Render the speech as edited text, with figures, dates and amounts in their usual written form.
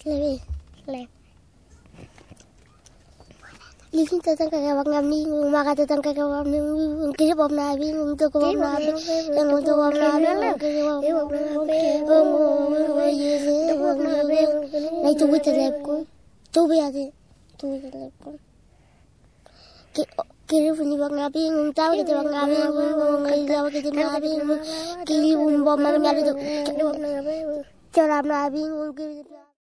Leve. Lihin tentang kagawang kami, maka tentang kagawang kami, kiri bom nabi, untuk bom nabi, yang untuk bom nabi, kiri bom nabi, naik tuh telepon, tuh biasa, tuh telepon. Kiri punya bom nabi, tahu kita bom nabi, tahu kita nabi, kiri bom nabi, ada tuh, coram nabi, kiri.